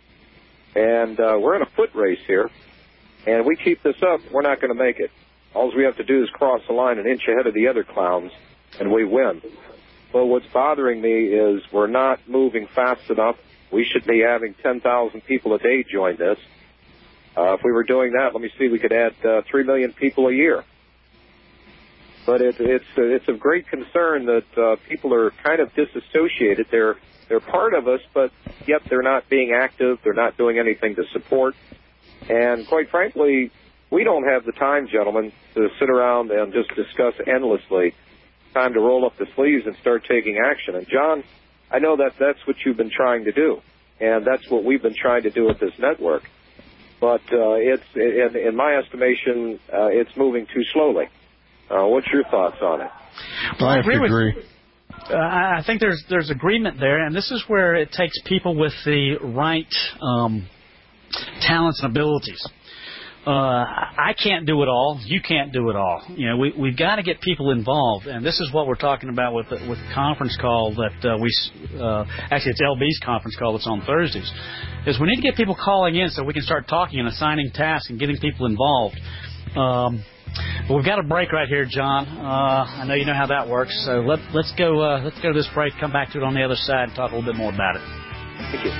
And we're in a foot race here, and we keep this up, we're not going to make it. All we have to do is cross the line an inch ahead of the other clowns, and we win. Well, what's bothering me is we're not moving fast enough. We should be having 10,000 people a day join this. If we were doing that, let me see, we could add 3 million people a year. But it's of great concern that people are kind of disassociated. They're part of us, but yet they're not being active. They're not doing anything to support. And quite frankly, we don't have the time, gentlemen, to sit around and just discuss endlessly. Time to roll up the sleeves and start taking action. And John, I know that that's what you've been trying to do, and that's what we've been trying to do at this network. But in my estimation, it's moving too slowly. What's your thoughts on it? Well, I have to agree. I think there's agreement there, and this is where it takes people with the right talents and abilities. I can't do it all. You can't do it all. You know, we've got to get people involved, and this is what we're talking about with the conference call that actually it's LB's conference call that's on Thursdays. Is we need to get people calling in so we can start talking and assigning tasks and getting people involved. But we've got a break right here, John. I know you know how that works. So let's go to this break. Come back to it on the other side and talk a little bit more about it. Thank you.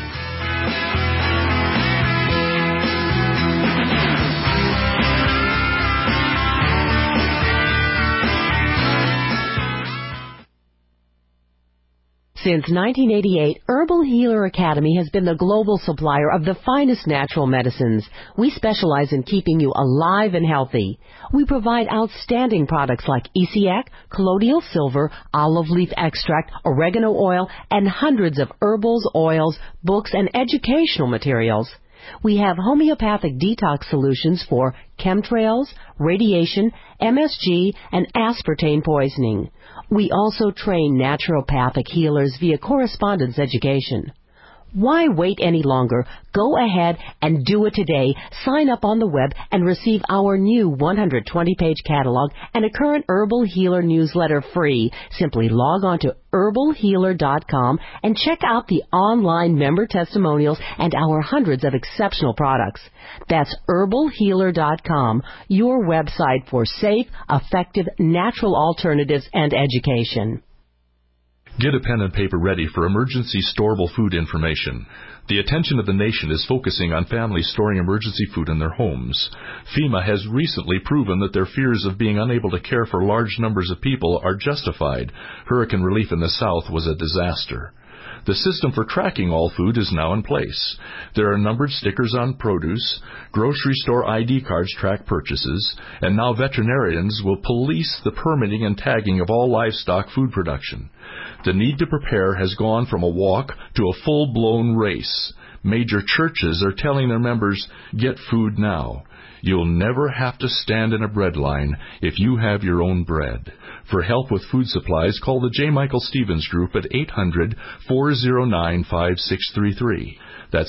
Since 1988, Herbal Healer Academy has been the global supplier of the finest natural medicines. We specialize in keeping you alive and healthy. We provide outstanding products like Essiac, colloidal silver, olive leaf extract, oregano oil, and hundreds of herbals, oils, books, and educational materials. We have homeopathic detox solutions for chemtrails, radiation, MSG, and aspartame poisoning. We also train naturopathic healers via correspondence education. Why wait any longer? Go ahead and do it today. Sign up on the web and receive our new 120-page catalog and a current Herbal Healer newsletter free. Simply log on to herbalhealer.com and check out the online member testimonials and our hundreds of exceptional products. That's herbalhealer.com, your website for safe, effective, natural alternatives and education. Get a pen and paper ready for emergency storable food information. The attention of the nation is focusing on families storing emergency food in their homes. FEMA has recently proven that their fears of being unable to care for large numbers of people are justified. Hurricane relief in the South was a disaster. The system for tracking all food is now in place. There are numbered stickers on produce, grocery store ID cards track purchases, and now veterinarians will police the permitting and tagging of all livestock food production. The need to prepare has gone from a walk to a full-blown race. Major churches are telling their members, get food now. You'll never have to stand in a bread line if you have your own bread. For help with food supplies, call the J. Michael Stevens Group at 800-409-5633. That's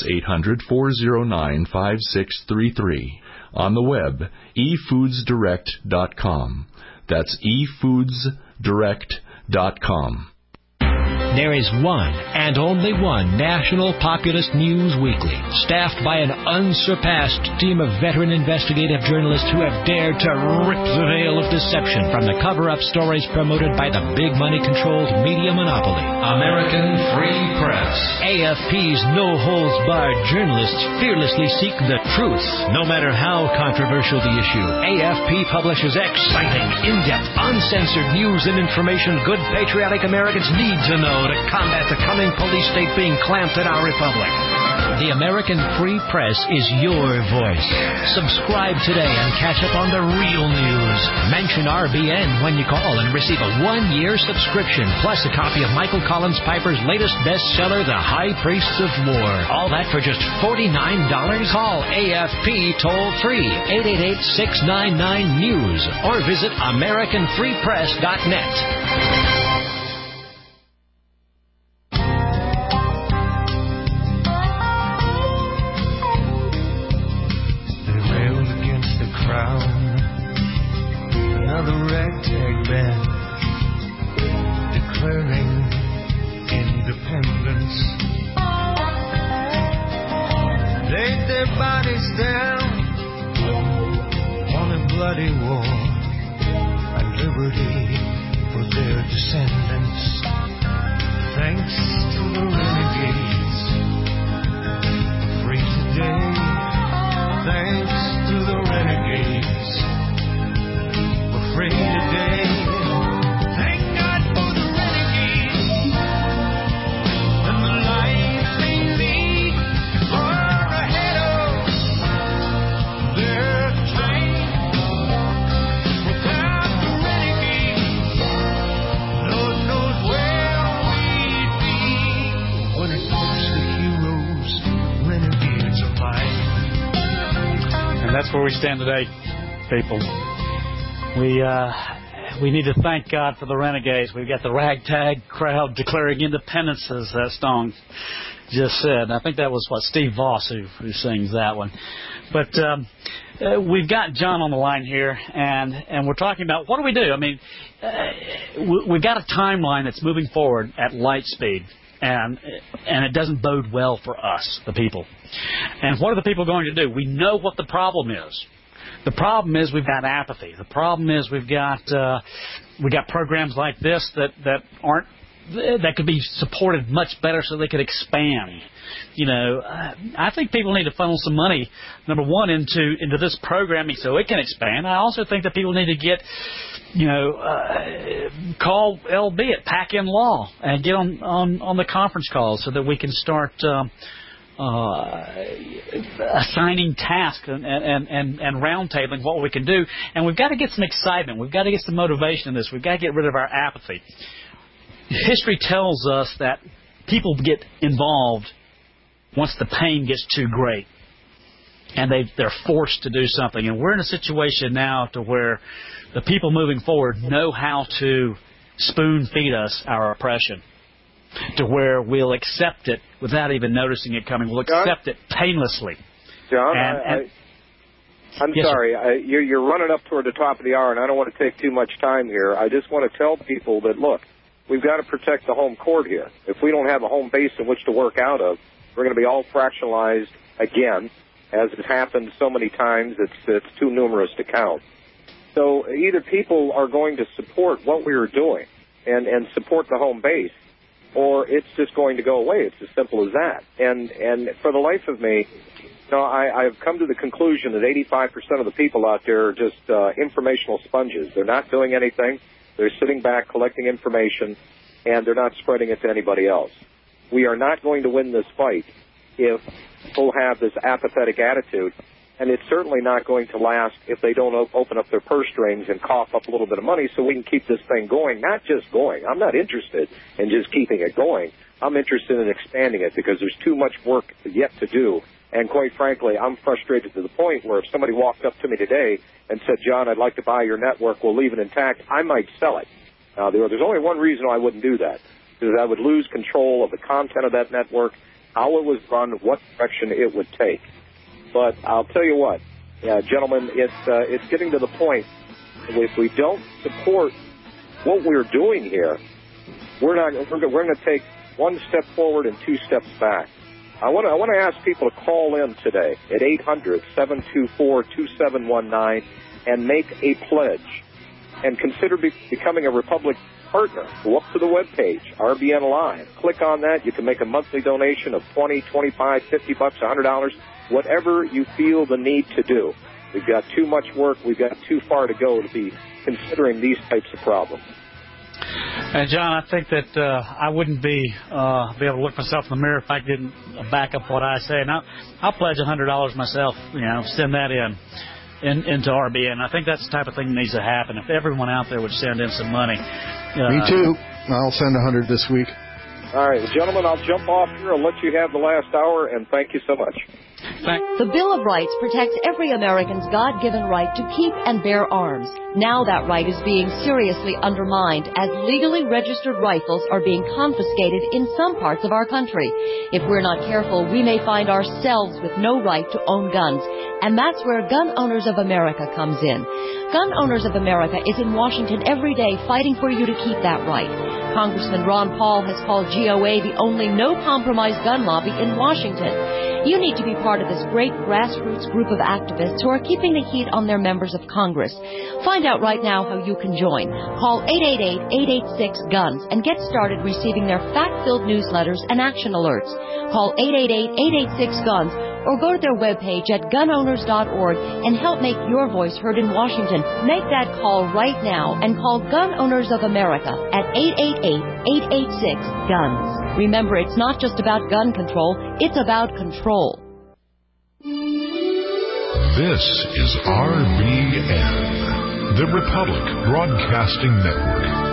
800-409-5633. On the web, efoodsdirect.com. That's efoodsdirect.com. There is one and only one national populist news weekly, staffed by an unsurpassed team of veteran investigative journalists who have dared to rip the veil of deception from the cover-up stories promoted by the big money-controlled media monopoly, American Free Press. AFP's no-holds-barred journalists fearlessly seek the truth, no matter how controversial the issue. AFP publishes exciting, in-depth, uncensored news and information good patriotic Americans need to know to combat the coming police state being clamped in our republic. The American Free Press is your voice. Subscribe today and catch up on the real news. Mention RBN when you call and receive a 1-year subscription, plus a copy of Michael Collins Piper's latest bestseller, The High Priests of War. All that for just $49. Call AFP toll-free, 888-699-NEWS, or visit AmericanFreePress.net. Another ragtag band declaring independence. Laid their bodies down on a bloody war and liberty for their descendants. Thanks to the renegades, free today. Thanks That's where we stand today, people. We need to thank God for the renegades. We've got the ragtag crowd declaring independence, as that song just said. I think that was, Steve Voss who sings that one. But we've got John on the line here, and we're talking about what do we do? I mean, we've got a timeline that's moving forward at light speed, and it doesn't bode well for us, the people. And what are the people going to do? We know what the problem is. The problem is we've got apathy. The problem is we've got programs like this that could be supported much better so they could expand. I think people need to funnel some money, number one, into this programming so it can expand. I also think that people need to get, call LB at Pack-In Law and get on the conference calls so that we can start assigning tasks and roundtabling what we can do. And we've got to get some excitement. We've got to get some motivation in this. We've got to get rid of our apathy. History tells us that people get involved once the pain gets too great, and they're forced to do something. And we're in a situation now to where the people moving forward know how to spoon feed us our oppression, to where we'll accept it without even noticing it coming. We'll accept it painlessly. John, I'm yes, sorry. You're running up toward the top of the hour, and I don't want to take too much time here. I just want to tell people that, look, we've got to protect the home court here. If we don't have a home base in which to work out of, we're going to be all fractionalized again, as it happened so many times. It's too numerous to count. So either people are going to support what we are doing and support the home base, or it's just going to go away. It's as simple as that. And for the life of me, I've come to the conclusion that 85% of the people out there are just informational sponges. They're not doing anything. They're sitting back collecting information, and they're not spreading it to anybody else. We are not going to win this fight if people have this apathetic attitude, and it's certainly not going to last if they don't open up their purse strings and cough up a little bit of money so we can keep this thing going. Not just going. I'm not interested in just keeping it going. I'm interested in expanding it because there's too much work yet to do. And quite frankly, I'm frustrated to the point where if somebody walked up to me today and said, John, I'd like to buy your network, we'll leave it intact, I might sell it. Now, there's only one reason I wouldn't do that, because I would lose control of the content of that network, how it was run, what direction it would take. But I'll tell you what, gentlemen, it's getting to the point, if we don't support what we're doing here, we're going to take one step forward and two steps back. I want to ask people to call in today at 800-724-2719 and make a pledge and consider becoming a Republic partner. Go up to the webpage, RBN Live. Click on that. You can make a monthly donation of $20, $25, $50, $100, whatever you feel the need to do. We've got too much work. We've got too far to go to be considering these types of problems. And John, I think that I wouldn't be able to look myself in the mirror if I didn't back up what I say. And I'll pledge $100 myself. Send that into RBN. I think that's the type of thing that needs to happen. If everyone out there would send in some money. Me too. I'll send 100 this week. All right, gentlemen, I'll jump off here. I'll let you have the last hour, and thank you so much. The Bill of Rights protects every American's God-given right to keep and bear arms. Now that right is being seriously undermined as legally registered rifles are being confiscated in some parts of our country. If we're not careful, we may find ourselves with no right to own guns. And that's where Gun Owners of America comes in. Gun Owners of America is in Washington every day fighting for you to keep that right. Congressman Ron Paul has called GOA the only no-compromise gun lobby in Washington. You need to be part of this great grassroots group of activists who are keeping the heat on their members of Congress. Find out right now how you can join. Call 888-886-GUNS and get started receiving their fact-filled newsletters and action alerts. Call 888-886-GUNS or go to their webpage at gunowners.org and help make your voice heard in Washington. Make that call right now and call Gun Owners of America at 888-886-GUNS. Remember, it's not just about gun control, it's about control. This is RBN, the Republic Broadcasting Network.